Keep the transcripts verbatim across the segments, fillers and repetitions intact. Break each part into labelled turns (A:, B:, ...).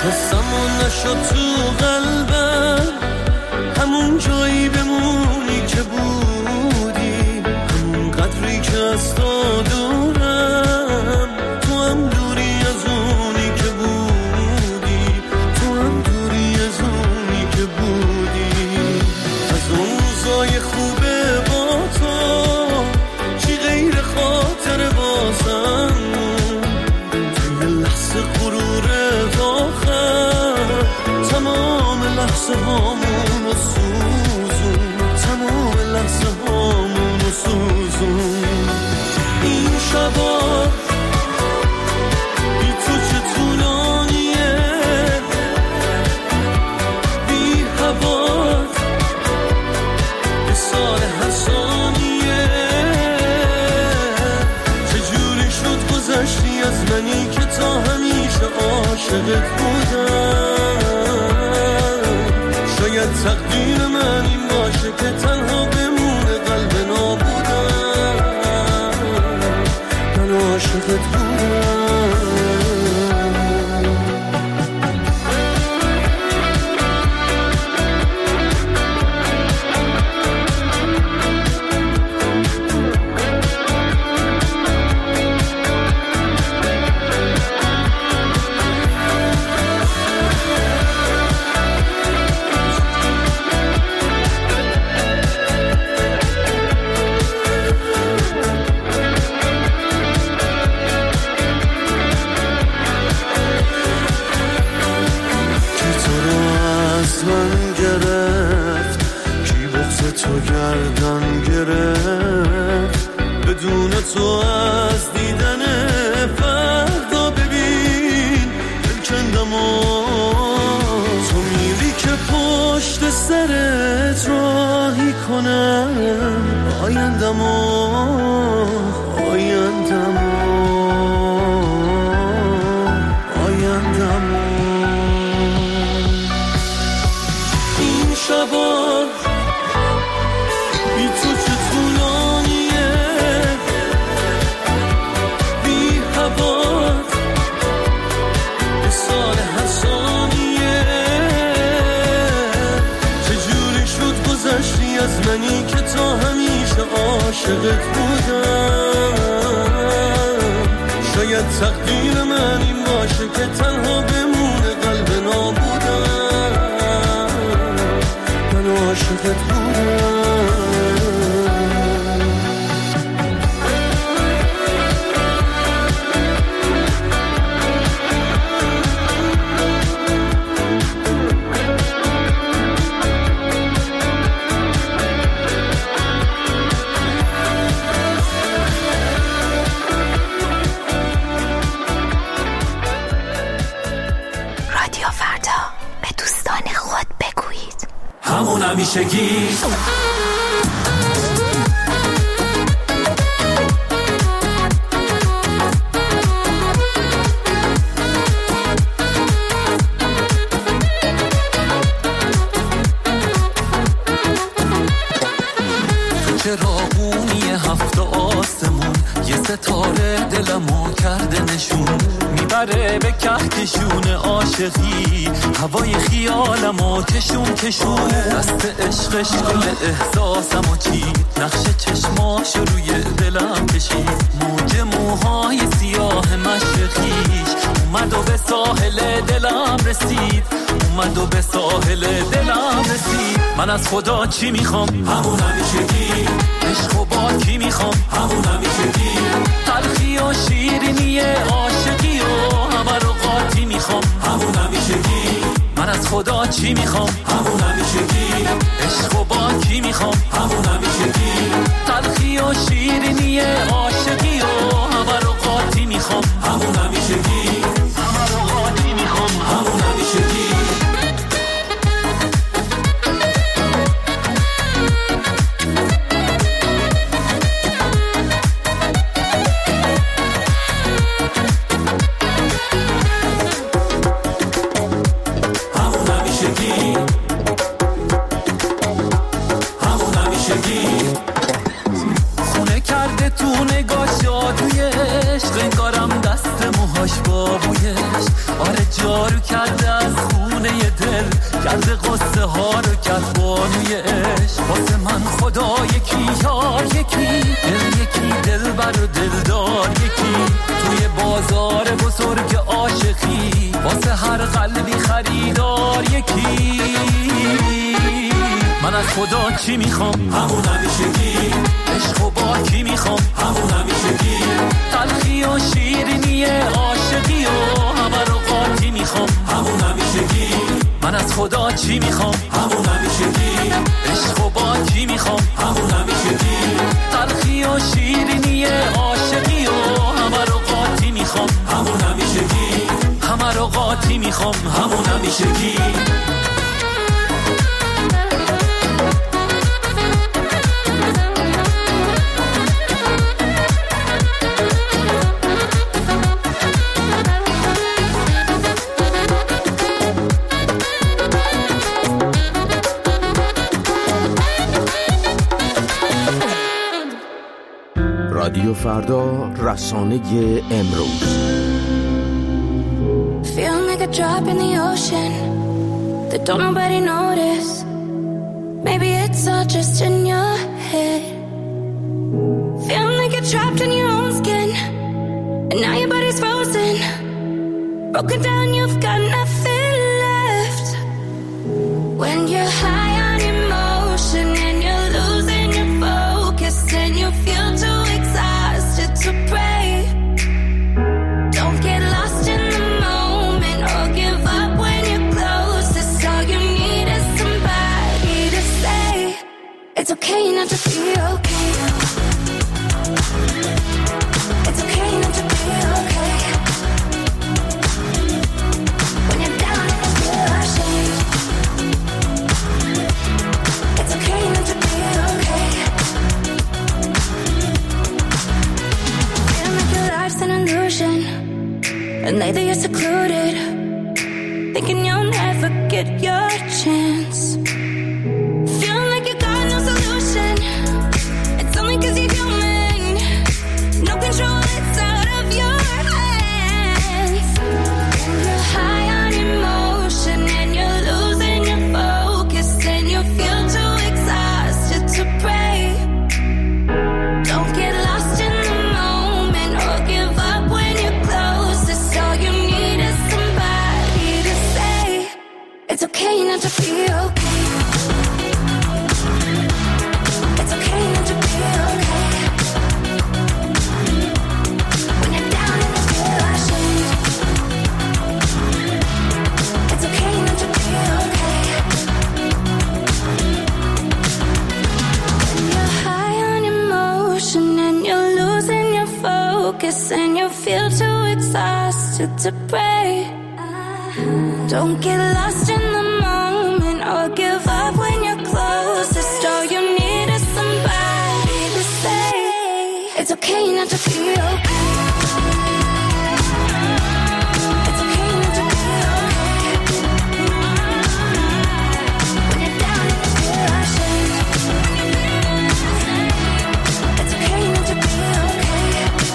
A: حسم و نشد تو قلبم همون جایی بمونی که بودی، همون قدری که از تو دورم، تو هم دوری از اونی که بودی، تو هم دوری از اونی که بودی. از اون روزای خوبه با تو چی غیر خاطر بازم توی لحظه غرور آخر تمام لحظه هامون و سوزون، تمام لحظه هامون و سوزون. این شبا بی تو چه طولانیه، بی هوا به سال هر ثانیه. چجوری شد گذشتی از منی که تا همیشه عاشقت بودم. شاید تقدیر من این باشه که تنها بمونه قلب نابودم. من عاشقت بودم. تو گردن گرفت بدون تو از دیدن فردا ببین دلکندم و تو میری که پشت سرت راهی کنم آیندم و آیندم و آیندم و این شبا بی تو چه طولانیه، بی هوا به سال هر ثانیه. چجوری شد گذشتی از منی که تا همیشه عاشقت بودم. شاید تقدیر من این باشه که تنها بمونه قلب نابودم. من عاشقت بودم.
B: همون همیشگی چراغونی هفت آسمون یه ستاره دلمو کرده نشون میبره به کهکشون عاشقی هوای خیالمو کشون کشون دست عشقش گل احساسمو چید نقش چشماش روی دلم کشید موج موهای سیاه مشرقیش اومد و به ساحل دلم رسید اومد و به ساحل دلم رسید من از خدا چی میخوام همون همیشگی عشق و با کی میخوام همون همیشگی تلخی و شیرینی عاشقی و همه رو قاطی میخوام همون همیشگی من از خدا چی میخوام همون همیشگی عشق و با کی میخوام همون همیشگی تلخی و شیرینی عاشقی و همه رو قاطی میخوام همون همیشگی همه رو قاطی میخوام همون همیشگی خونه کرده تو قصه ها رو کرد بانوی عشق. واسه من خدا یکی، یار یکی، دل یکی، دل بر و دلدار یکی. توی بازار بزرگ عاشقی واسه هر قلبی خریدار یکی. من از خدا چی میخوام؟ همون همیشگی. عشق و با کی میخوام؟ همون همیشگی. تلخی و شیرینی عاشقی و همه رو قاطی میخوام. همون همیشگی. من از خدا چی میخوام؟ همون همیشگی. عشق و با کی میخوام؟ همون همیشگی. تلخی و شیرینی عاشقی و همه رو قاطی میخوام. همون همیشگی. همه رو قاطی میخوام. همون همیشگی.
C: رادیو فردا، رسانه امروز.
D: Feeling like a drop in the ocean that don't nobody notice. Maybe it's all just in your head. Feeling like you're trapped in your own skin, and now your body's frozen. Broken down, you've got nothing left. When you're high on emotion and you're losing your focus, and you feel too exhausted to pray. Don't get lost in the moment or give up when you're closest. All you need is somebody to say it's okay not to be okay. It's okay not to be okay. When you're down and you feel ashamed, it's okay not to be okay. Feeling like your life's an illusion, and lately you're secluded, thinking you'll never get your chance. Feeling like you got no solution, it's only cause you're human. No control, it's out of your hands. When you're high on emotion and you're losing your focus, and you feel too exhausted to pray. Don't get lost in the moment or give up when you're closest. All you need is somebody to say it's okay not to be okay. It's okay not to be okay. When you're down and you feel ashamed, it's okay not to be okay. When you're high on emotion and you're losing your focus, and you feel too exhausted to pray. Don't get lost in the moment or give up when you're closest. All you need is somebody to say it's okay not to be okay. It's okay not to be okay. When you're down and you feel ashamed, it's okay not to be okay.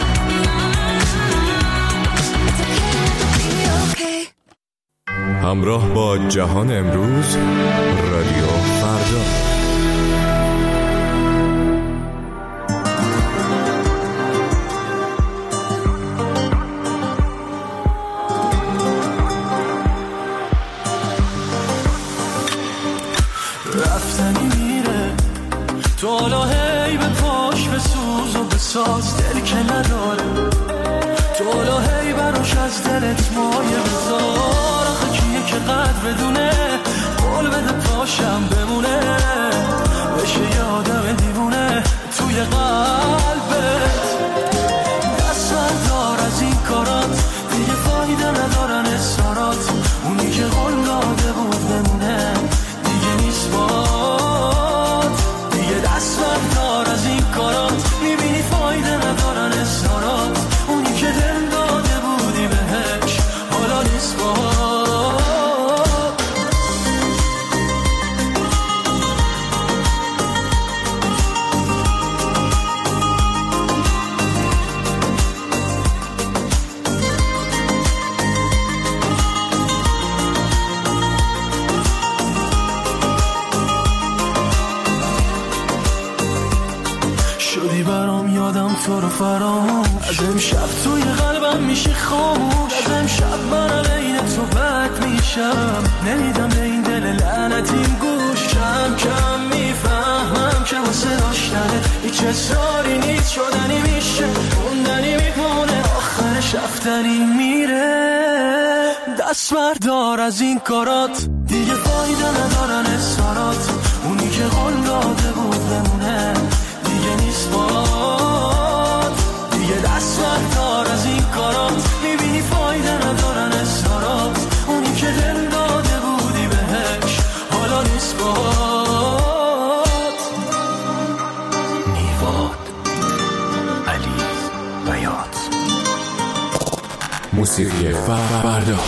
D: It's okay not to be okay.
E: همراه با جهان امروز، رادیو فردا.
A: رفتنی میره تو حالا هی به پاش به سوز و به ساز دل که نداره. تو حالا هی براش از دلت مایه بذار. آخه کیه که قدر بدونه قول بده پاشم بمونه، بشه یادم دیوونه توی قلبت. دست بردار از این کارات، دیگه فایده ندارن اصرارات. اونی که قول داده بود بمونه دیگه نیست باد. دیگه دست بردار از این کارات، میبینی فایده ندارن اصرارات. اونی که دل داده بودی بهش حالا نیست باد. فراموش. از امشب توی قلبم میشه خاموش. از امشب من عین تو بد میشم. نمیدم به این دل لعنتیم گوش. کم کم میفهمم که واسه داشتنه هیچ اصراری نیست. شدنی میشه موندنی میمونه آخرش رفتنی میره. دست بردار از این کارات دیگه فایده ندارن اصرارات. اونی که قول داده بود بمونه دیگه نیست باد. دیگه دست بردار از این کارات. میبینی فایده ندارن اصرارات. اونی که دل داده بودی بهش حالا نیست باد.
C: نیواد علی بیات. موسیقی فردا.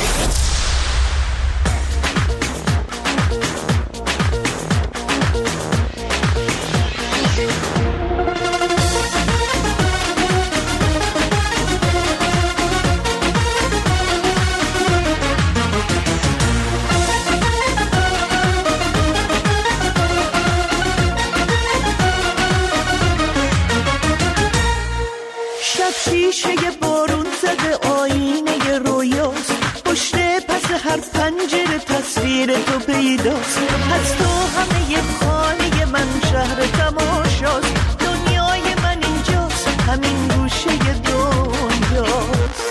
F: شیشه بارون زده آینه رویاست. پشت پس هر پنجره تصویر تو پیداست. از تو همه خانه من شهر تماشاست. دنیای من اینجاست همین گوشه دنیاست.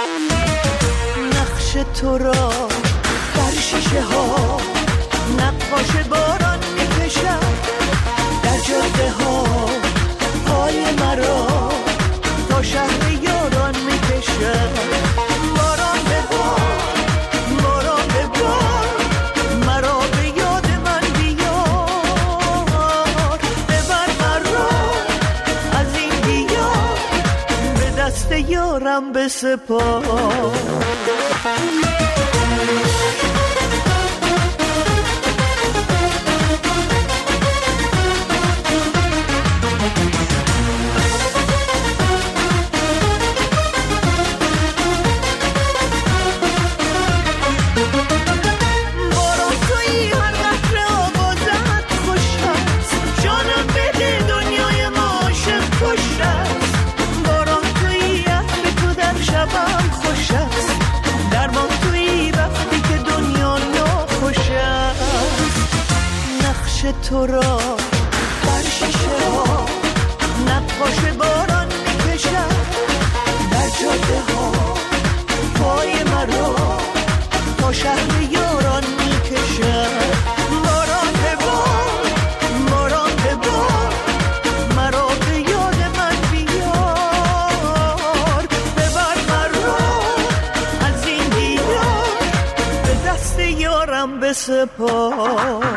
F: نقش تو را بر شیشه ها نقاش باران میکشم. در جاده ها پای مرا تا شهر یاران میکشم. باران به بار باران به بار مرا به یاد من بیار. ببر مرا از این دیار به دست یارم بسپار. تو را بر شیشه ها نقاش باران میکشم. در جاده ها پای مرا تا شهر یاران میکشم. باران به بار باران به بار مرا به یاد من بیار. ببر مرا از این دیار به دست یارم بسپار.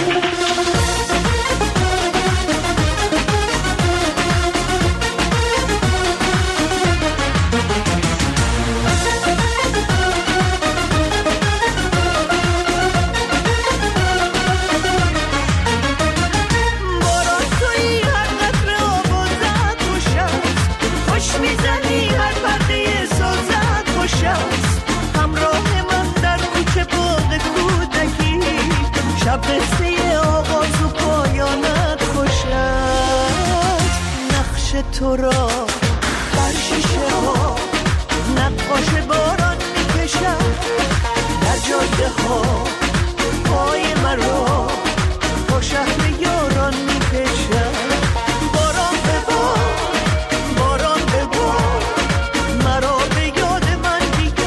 F: شب قصه آغاز و پایانت خوش است. نقش تو را بر شیشه ها نقاش باران میکشم. در جاده ها پای مرا تا شهر یاران میکشم. باران به بار باران به بار مرا به یاد من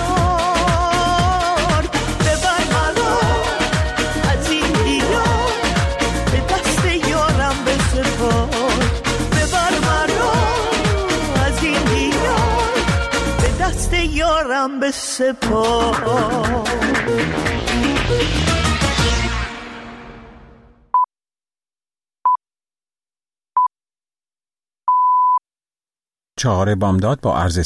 F: بیار. ببر مرا از این دیار به دست یارم بسپار. ببر مرا از این دیار به دست یارم بسپار.
G: چهار بامداد با عرض